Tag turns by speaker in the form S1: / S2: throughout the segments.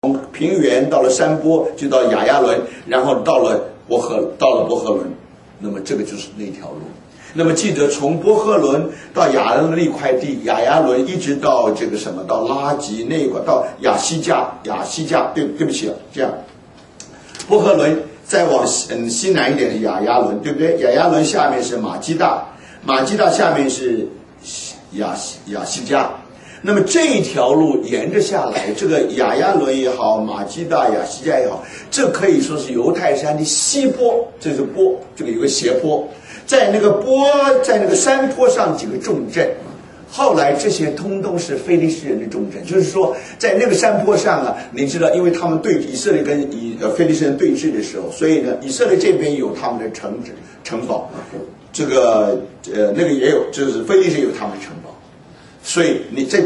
S1: 从平原到了山坡，就到亚亚伦，然后到了伯赫伦，那么这个就是那条路。那么记得从伯赫伦到亚亚伦那块地，亚亚伦一直到这个什么，到拉吉那一块，到亚西加，对不起，这样，伯赫伦再往西南一点是亚亚伦，对不对？亚亚伦下面是马基大，马基大下面是亚西加。那么这一条路沿着下来，这个亚亚伦也好，马基大、亚西加也好，这可以说是犹太山的西坡，这是坡，这个有个斜坡，在那个山坡上几个重镇，后来这些通通是非利士人的重镇，就是说在那个山坡上啊，你知道，因为他们对以色列跟非利士人对峙的时候，所以呢，以色列这边有他们的城堡，这个那个也有，就是非利士有他们的城堡。所以你就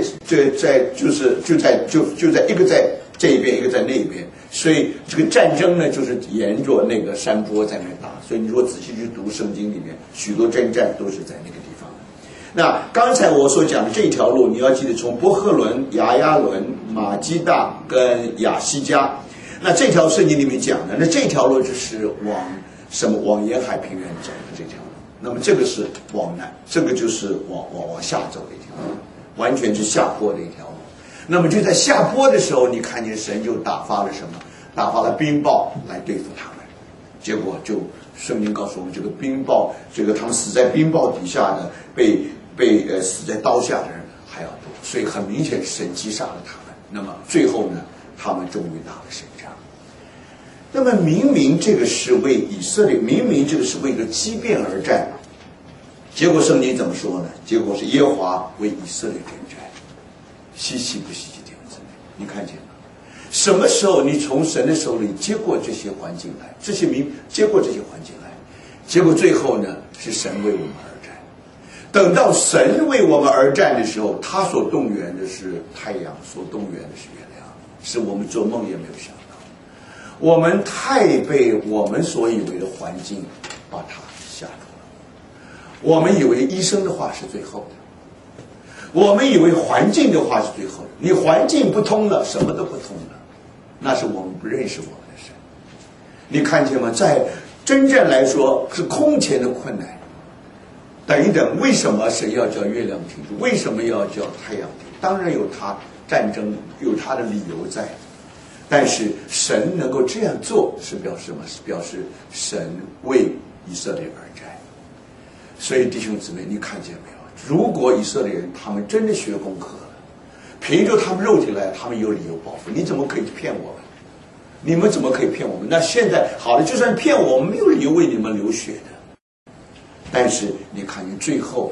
S1: 在一个在这一边，一个在那一边，所以这个战争呢，就是沿着那个山坡在那打。所以你如果仔细去读圣经里面，许多征战都是在那个地方。那刚才我所讲的这条路，你要记得，从伯赫伦、亚亚伦、马基大跟亚西加，那这条圣经里面讲的，那这条路就是往沿海平原走的这条路。那么这个是往南，这个就是往下走的一条路，完全是下坡的一条路。那么就在下坡的时候，你看见神就打发了什么？打发了冰雹来对付他们。结果就圣经告诉我们，这个冰雹，这个他们死在冰雹底下的，被死在刀下的人还要多。所以很明显，神击杀了他们。那么最后呢，他们终于打了胜仗。那么明明这个是为以色列，明明这个是为了激变而战，结果圣经怎么说呢？结果是耶和华为以色列征战，稀奇不稀奇？弟兄姊妹，你看见吗？什么时候你从神的手里接过这些环境来，接过这些环境来，结果最后呢，是神为我们而战。等到神为我们而战的时候，他所动员的是太阳，所动员的是月亮，是我们做梦也没有想到。我们太被我们所以为的环境把它吓住了。我们以为医生的话是最后的，我们以为环境的话是最后的。你环境不通了，什么都不通了，那是我们不认识我们的神。你看见吗？在真正来说是空前的困难。等一等，为什么神要叫月亮停住？为什么要叫太阳停？当然有他战争有他的理由在。但是神能够这样做是表示什么？是表示神为以色列而战。所以弟兄姊妹，你看见没有？如果以色列人他们真的学功课了，凭着他们肉体来，他们有理由报复。你怎么可以骗我们？你们怎么可以骗我们？那现在好了，就算骗我们，没有理由为你们流血的。但是你看见最后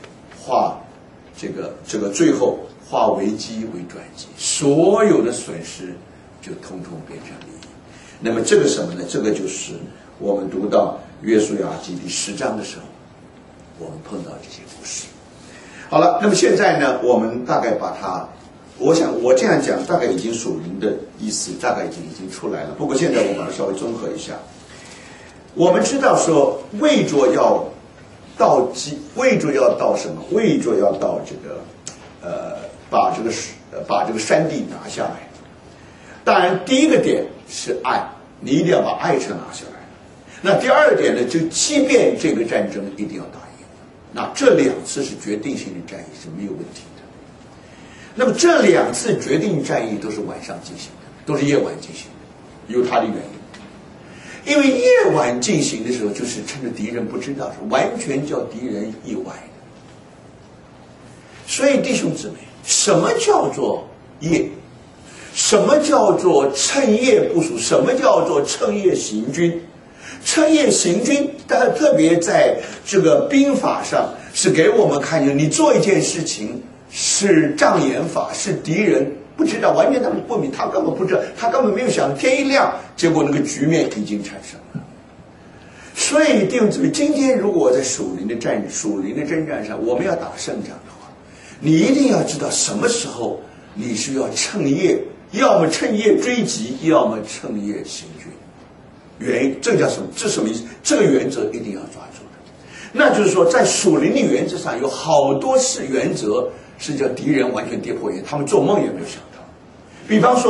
S1: 最后化危机为转机，所有的损失就通通变成利益。那么这个什么呢？这个就是我们读到约书亚记第10章的时候，我们碰到这些故事。好了，那么现在呢，我们大概把它，我想我这样讲，大概已经属灵的意思大概已经出来了。不过现在我把它稍微综合一下。我们知道说，为着要到什么？为着要到这个把这个山地拿下来。当然，第一个点是爱，你一定要把爱城拿下来。那第二点呢，就即便这个战争一定要打赢。那这2次是决定性的战役是没有问题的。那么这2次决定战役都是晚上进行的，都是夜晚进行的，有它的原因。因为夜晚进行的时候，就是趁着敌人不知道，是完全叫敌人意外的。所以弟兄姊妹，什么叫做夜？什么叫做趁夜部署？什么叫做趁夜行军？趁夜行军，但特别在这个兵法上是给我们看见，你做一件事情是障眼法，是敌人不知道，完全他们不明，他根本不知道，他根本没有想，天一亮，结果那个局面已经产生了。所以弟兄姊妹，今天如果在属灵的征战上，我们要打胜仗的话，你一定要知道什么时候你是要趁夜，要么趁夜追击，要么趁夜行军。这叫什么？这什么意思？这个原则一定要抓住的。那就是说，在属灵的原则上，有好多原则是叫敌人完全跌破眼，他们做梦也没有想到。比方说，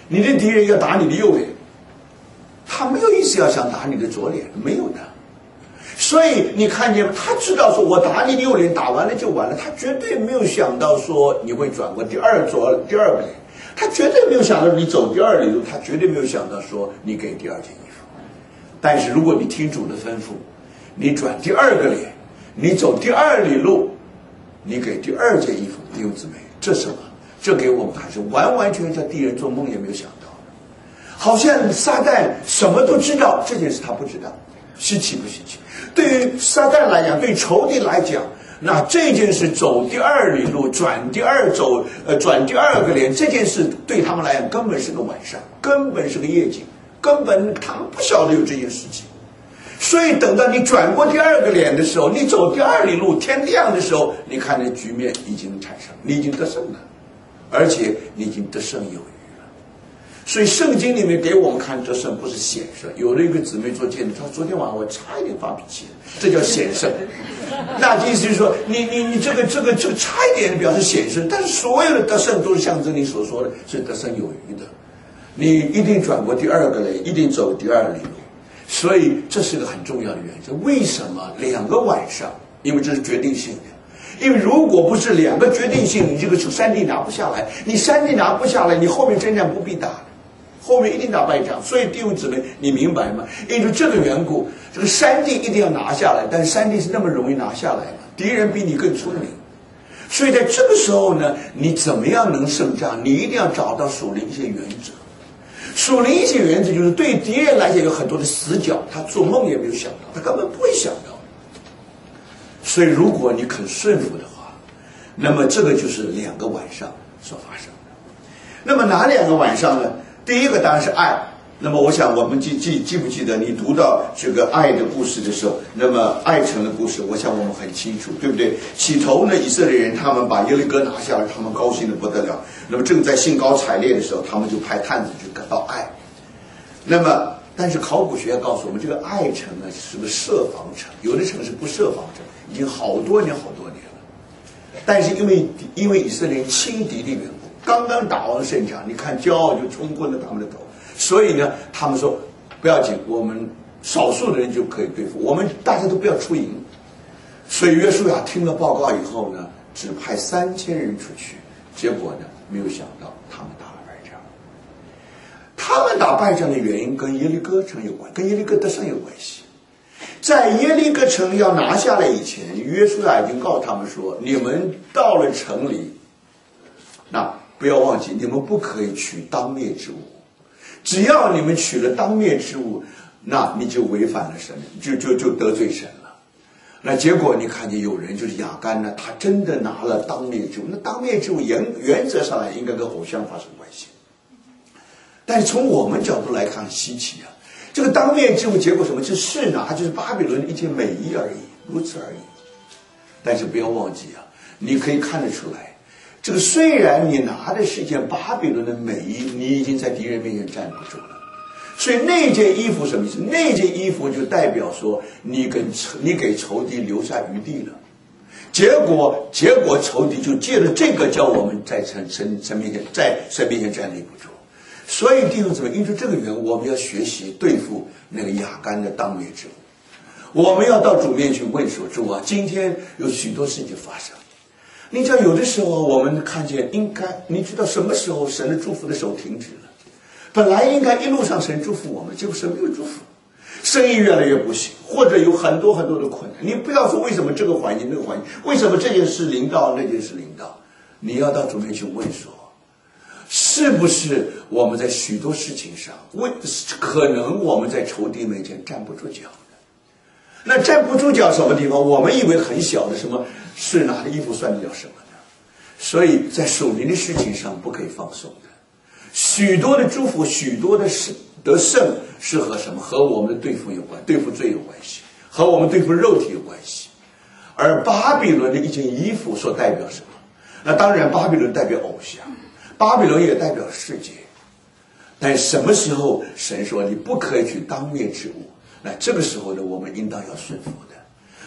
S1: 你的敌人要打你的右脸，他没有意思要想打你的左脸，没有的。所以你看见他知道说我打你的右脸，打完了就完了，他绝对没有想到说你会转过第二个脸，他绝对没有想到你走第二里路，他绝对没有想到说你给第二件衣服。但是如果你听主的吩咐，你转第二个脸，你走第二里路，你给第二件衣服，弟兄姊妹，这什么？这给我们看是完完全全敌人做梦也没有想到的。好像撒旦什么都知道，这件事他不知道，稀奇不稀奇？对于撒旦来讲，对仇敌来讲，那这件事走第二里路，转第二个脸，这件事对他们来讲根本是个晚上，根本是个夜景，根本他们不晓得有这件事情。所以等到你转过第二个脸的时候，你走第二里路，天亮的时候，你看那局面已经产生，你已经得胜了，而且你已经得胜有余了。所以圣经里面给我们看得胜不是显胜。有的一个姊妹做见证，她说昨天晚上我差一点发脾气，这叫显胜。那意思就是说，你这个差一点表示显胜，但是所有的得胜都是象征你所说的是得胜有余的。你一定转过第二个脸，一定走第二里路。所以这是个很重要的原则。为什么2个晚上？因为这是决定性的。因为如果不是2个决定性，你这个山地拿不下来，你山地拿不下来，你后面征战不必打，后面一定打败仗。所以弟兄姊妹，你明白吗？因为这个缘故，这个山地一定要拿下来，但是山地是那么容易拿下来吗？敌人比你更聪明。所以在这个时候呢，你怎么样能胜仗？你一定要找到属灵一些原则。属灵一些原则就是对敌人来讲有很多的死角，他做梦也没有想到，他根本不会想到。所以如果你肯顺服的话，那么这个就是2个晚上所发生的。那么哪2个晚上呢？第一个当然是爱。那么我想我们记不记得你读到这个爱的故事的时候，那么爱城的故事，我想我们很清楚，对不对？起头呢，以色列人他们把耶利哥拿下来，他们高兴得不得了。那么正在兴高采烈的时候，他们就派探子去到爱。那么但是考古学家告诉我们，这个爱城呢是个设防城，有的城是不设防城，已经好多年了。但是因为以色列人轻敌的缘故，刚刚打完胜仗，你看骄傲就冲昏了他们的头。所以呢，他们说不要紧，我们少数的人就可以对付，我们大家都不要出营。所以约书亚听了报告以后呢，只派3000人出去，结果呢，没有想到他们打了败仗。他们打败仗的原因跟耶利哥城有关，跟耶利哥得胜有关系。在耶利哥城要拿下来以前，约书亚已经告诉他们说，你们到了城里，那不要忘记，你们不可以取当灭之物。只要你们取了当灭之物，那你就违反了神，就得罪神了。那结果你看见有人就是亚干呢，他真的拿了当灭之物。那当灭之物原则上来应该跟偶像发生关系，但是从我们角度来看很稀奇啊。这个当灭之物结果什么？就是拿，就是巴比伦一件美衣而已，如此而已。但是不要忘记啊，你可以看得出来。这个虽然你拿的是一件巴比伦的美衣，你已经在敌人面前站不住了。所以那件衣服什么意思？那件衣服就代表说你给仇敌留下余地了。结果仇敌就借了这个叫我们在神面前站立不住。所以弟兄姊妹，因为这个缘故，我们要学习对付那个亚干的当灭之物。我们要到主面去问说，主啊，今天有许多事情发生。你知道有的时候我们看见你知道什么时候神的祝福的手停止了？本来应该一路上神祝福我们，结果神没有祝福，生意越来越不行，或者有很多的困难。你不要说为什么这个环境那个环境，为什么这件事临到那件事临到，你要到主面去问说，是不是我们在许多事情上可能我们在仇敌面前站不住脚的？那站不住脚什么地方？我们以为很小的什么是拿的衣服算得了什么呢？所以在属灵的事情上不可以放松的。许多的祝福，许多的得胜是和什么？和我们的对付有关，对付罪有关系，和我们对付肉体有关系。而巴比伦的一件衣服所代表什么？那当然巴比伦代表偶像，巴比伦也代表世界。但什么时候神说你不可以去当灭之物？那这个时候呢，我们应当要顺服的。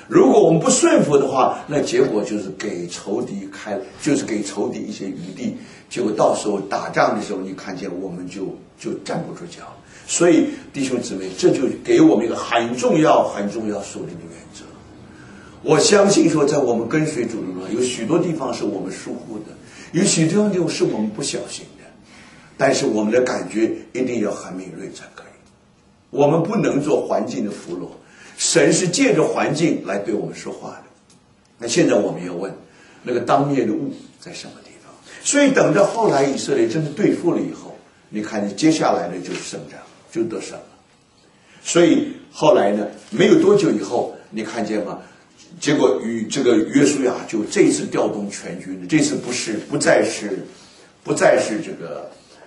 S1: 如果我们不顺服的话，那结果就是给仇敌一些余地，结果到时候打仗的时候，你看见我们就站不住脚。所以弟兄姊妹，这就给我们一个很重要属灵的原则。我相信说，在我们跟随主的路上，有许多地方是我们疏忽的，有许多地方是我们不小心的，但是我们的感觉一定要很敏锐才可以。我们不能做环境的俘虏，神是借着环境来对我们说话的。那现在我们要问，那个当灭的物在什么地方？所以等到后来以色列真的对付了以后，你看接下来的就是胜仗，就得胜了。所以后来呢，没有多久以后，你看见吗？结果与这个约书亚就这次调动全军，这次不再是这个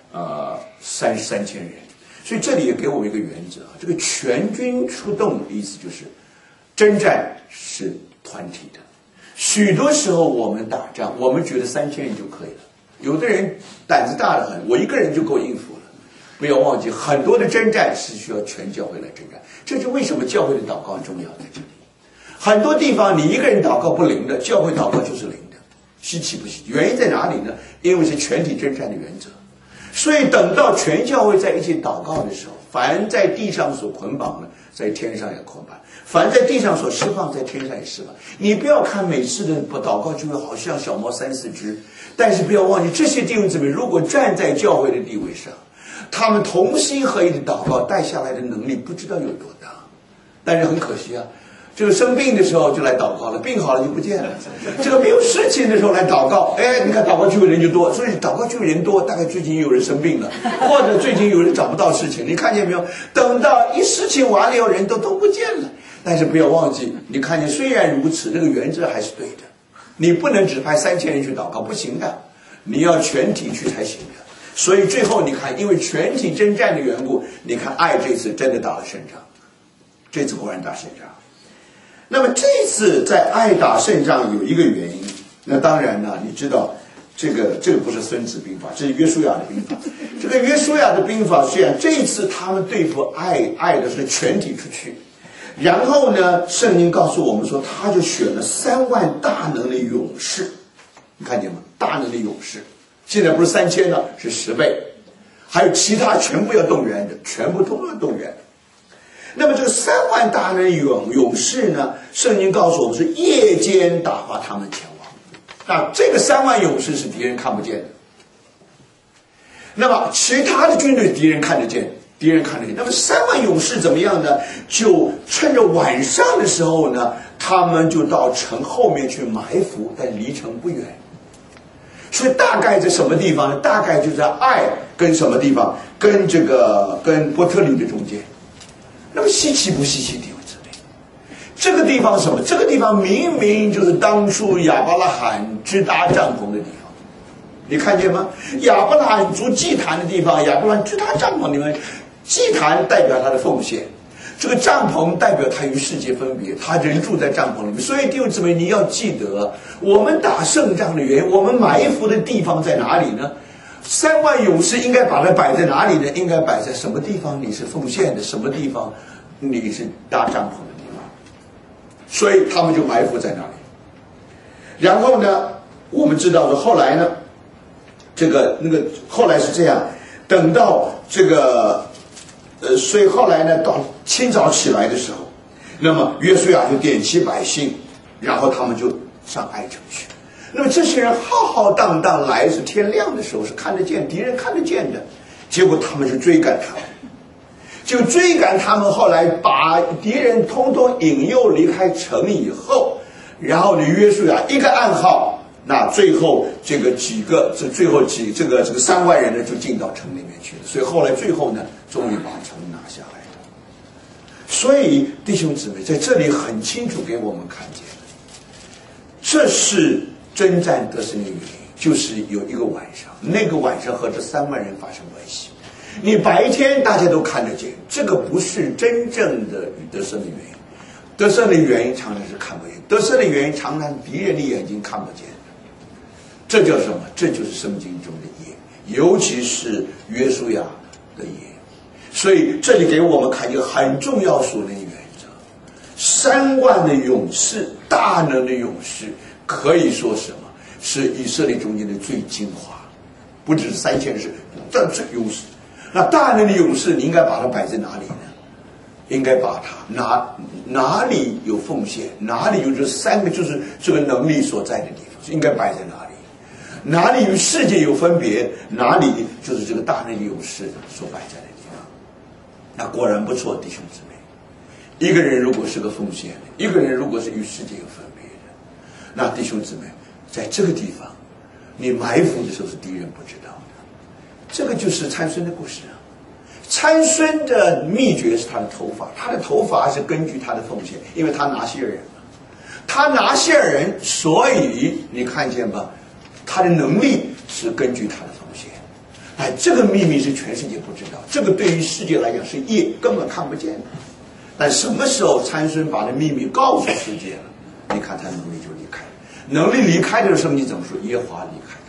S1: 3000人。所以这里也给我们一个原则，这个全军出动的意思就是征战是团体的。许多时候我们打仗，我们觉得3000人就可以了，有的人胆子大得很，我一个人就够应付了。不要忘记，很多的征战是需要全教会来征战，这是为什么教会的祷告重要在这里。很多地方你一个人祷告不灵的，教会祷告就是灵的，稀奇不稀奇？原因在哪里呢？因为是全体征战的原则。所以等到全教会在一起祷告的时候，凡在地上所捆绑的，在天上也捆绑；凡在地上所释放，在天上也释放。你不要看每次的祷告就会好像小猫3、4只，但是不要忘记，这些弟兄姊妹如果站在教会的地位上，他们同心合意的祷告带下来的能力不知道有多大。但是很可惜啊，这个生病的时候就来祷告了，病好了就不见了。这个没有事情的时候来祷告，你看祷告聚会人就多，所以祷告聚会人多，大概最近有人生病了，或者最近有人找不到事情。你看见没有？等到一事情完了以后，人都不见了。但是不要忘记，你看见虽然如此，这个原则还是对的。你不能只派3000人去祷告，不行的，你要全体去才行的。所以最后你看，因为全体征战的缘故，你看爱这次真的打了胜仗，这次果然打胜仗。那么这次在爱打胜仗有一个原因，那当然呢，你知道这个不是孙子兵法，这是约书亚的兵法。这个约书亚的兵法虽然这一次他们对付爱的是全体出去，然后呢，圣经告诉我们说，他就选了3万大能的勇士，你看见吗？大能的勇士，现在不是3000了，是10倍，还有其他全部要动员的，全部都要动员。那么这个3万大能勇士呢，圣经告诉我们是夜间打发他们前往。那这个3万勇士是敌人看不见的，那么其他的军队敌人看得见。那么3万勇士怎么样呢？就趁着晚上的时候呢，他们就到城后面去埋伏，但离城不远。所以大概在什么地方呢？大概就在爱跟什么地方？跟伯特利的中间。那么稀奇不稀奇，弟兄姊妹？这个地方什么？这个地方明明就是当初亚伯拉罕支搭帐篷的地方，你看见吗？亚伯拉罕筑祭坛的地方，亚伯拉罕支搭帐篷里面，祭坛代表他的奉献，这个帐篷代表他与世界分别，他人住在帐篷里面。所以弟兄姊妹，你要记得，我们打胜仗的原因，我们埋伏的地方在哪里呢？3万勇士应该把它摆在哪里呢？应该摆在什么地方你是奉献的，什么地方你是搭帐篷的地方。所以他们就埋伏在那里。然后呢，我们知道说后来呢，后来是这样，等到所以后来呢，到清早起来的时候，那么约书亚就点起百姓，然后他们就上爱城去。那么这些人浩浩荡荡来，是天亮的时候，是看得见，敌人看得见的。结果他们就追赶他们，就追赶他们，后来把敌人通通引诱离开城以后，然后呢，约书亚一个暗号，那最后这个3万人呢就进到城里面去了。所以后来最后呢，终于把城拿下来了。所以弟兄姊妹在这里很清楚给我们看见，这是征战得胜的原因，就是有一个晚上，那个晚上和这3万人发生关系。你白天大家都看得见，这个不是真正的得胜的原因。得胜的原因常常是看不见，得胜的原因常常敌人的眼睛看不见的。这叫什么？这就是圣经中的业，尤其是约书亚的业。所以这里给我们看一个很重要属灵的原则 3万的勇士，大能的勇士，可以说什么？是以色列中间的最精华，不只是3000人，这最优势。那大能的勇士，你应该把它摆在哪里呢？应该把它哪里有奉献，哪里有这3个就是这个能力所在的地方，应该摆在哪里？哪里与世界有分别，哪里就是这个大能的勇士所摆在的地方。那果然不错，弟兄姊妹。一个人如果是个奉献的，一个人如果是与世界有分别的，那弟兄姊妹，在这个地方，你埋伏的时候是敌人不知道的。这个就是参孙的故事啊。参孙的秘诀是他的头发，他的头发是根据他的奉献，因为他拿谢尔人嘛，他拿谢尔人，所以你看见吧，他的能力是根据他的奉献。哎，这个秘密是全世界不知道，这个对于世界来讲是夜，根本看不见的。但什么时候参孙把这秘密告诉世界了，你看他能力就离开了。能力离开的时候，你怎么说？耶和华离开。